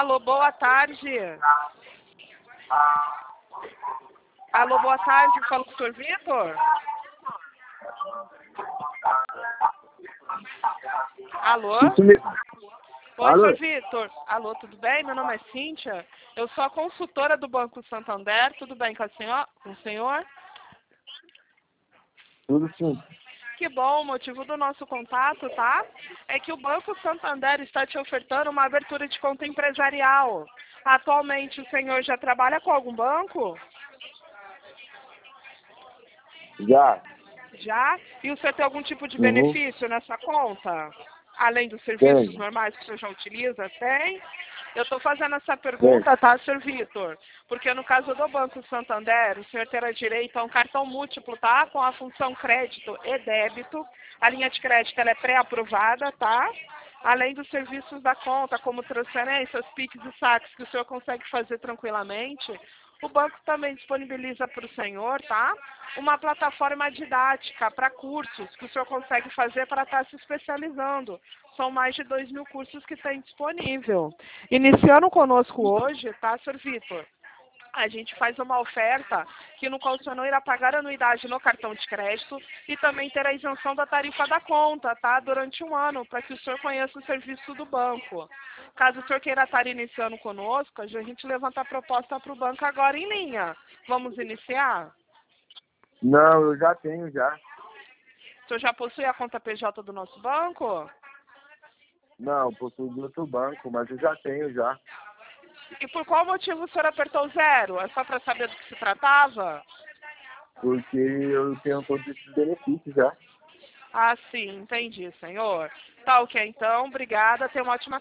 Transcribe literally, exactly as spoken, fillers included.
Alô, boa tarde. Alô, boa tarde. Fala com o senhor Vitor? Alô? Oi, Alô? senhor Vitor. Alô, tudo bem? Meu nome é Cíntia. Eu sou a consultora do Banco Santander. Tudo bem com, a senhor, com o senhor? Tudo sim. Que bom, o motivo do nosso contato, tá? É que o Banco Santander está te ofertando uma abertura de conta empresarial. Atualmente, o senhor já trabalha com algum banco? Já. Já? E o senhor tem algum tipo de Uhum. benefício nessa conta? Além dos serviços Tem. normais que o senhor já utiliza? Tem? Eu estou fazendo essa pergunta, tá, senhor Vitor? Porque no caso do Banco Santander, o senhor terá direito a um cartão múltiplo, tá? Com a função crédito e débito. A linha de crédito ela é pré-aprovada, tá? Além dos serviços da conta, como transferências, Pix e saques, que o senhor consegue fazer tranquilamente, o banco também disponibiliza para o senhor, tá? Uma plataforma didática para cursos que o senhor consegue fazer para estar se especializando. São mais de dois mil cursos que tem disponível. Iniciando conosco hoje, tá, senhor Vitor? A gente faz uma oferta que no qual o senhor não irá pagar anuidade no cartão de crédito e também terá isenção da tarifa da conta, tá? Durante um ano, para que o senhor conheça o serviço do banco. Caso o senhor queira estar iniciando conosco, a gente levanta a proposta para o banco agora em linha. Vamos iniciar? Não, eu já tenho já. O senhor já possui a conta P J do nosso banco? Não, possuo de outro banco, mas eu já tenho já. E por qual motivo o senhor apertou zero? É só para saber do que se tratava? Porque eu tenho todos esses benefícios já. Ah, sim, entendi, senhor. Tá ok, então. Obrigada. Tenha uma ótima